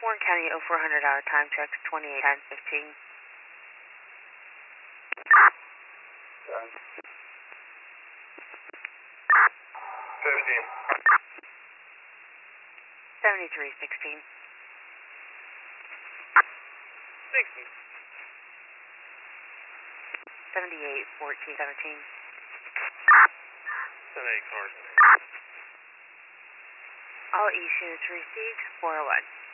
Warren County 0400 hour time checks 28:10:15. 15. 73:16. 60. 78:14:17. 78 cars. All east units received 401.